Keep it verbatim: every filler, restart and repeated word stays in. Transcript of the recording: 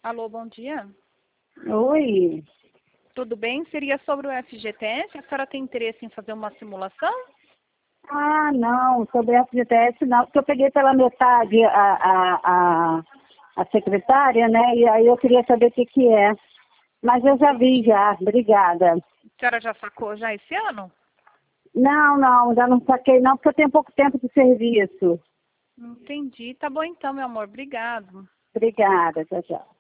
Alô, bom dia. Oi. Tudo bem? Seria sobre o F G T S? A senhora tem interesse em fazer uma simulação? Ah, não, sobre a F G T S não, porque eu peguei pela metade a, a, a, a secretária, né? E aí eu queria saber o que que é. Mas eu já vi já, obrigada. A senhora já sacou já esse ano? Não, não, já não saquei não, porque eu tenho pouco tempo de serviço. Entendi. Tá bom então, meu amor. Obrigado. Obrigada, tchau, tchau.